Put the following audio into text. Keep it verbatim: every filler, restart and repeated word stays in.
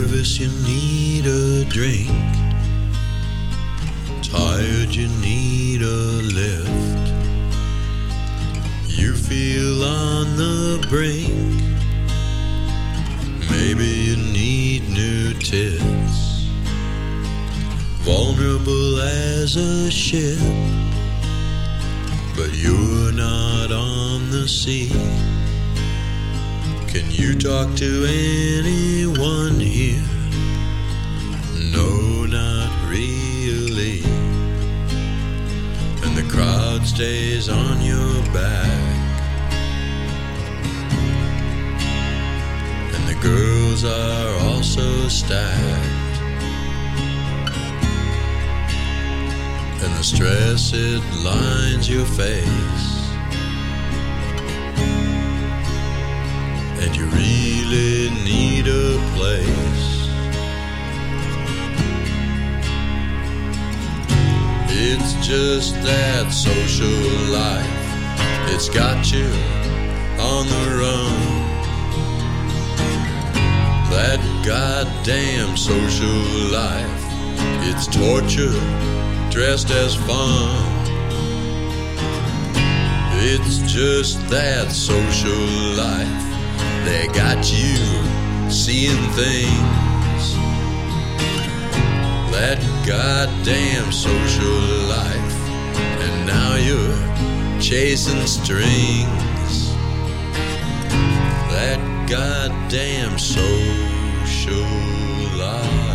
nervous, you need a drink. Tired, you need a lift. You feel on the brink. Maybe you need new tits. Vulnerable as a ship, but you're not on the sea. Can you talk to anyone here? No, not really. And the crowd stays on your back, and the girls are also stacked, and the stress, it lines your face, and you really need a place. It's just that social life, it's got you on the run. That goddamn social life, it's torture dressed as fun. It's just that social life, they got you seeing things. That goddamn social life, and now you're chasing strings. That goddamn social life.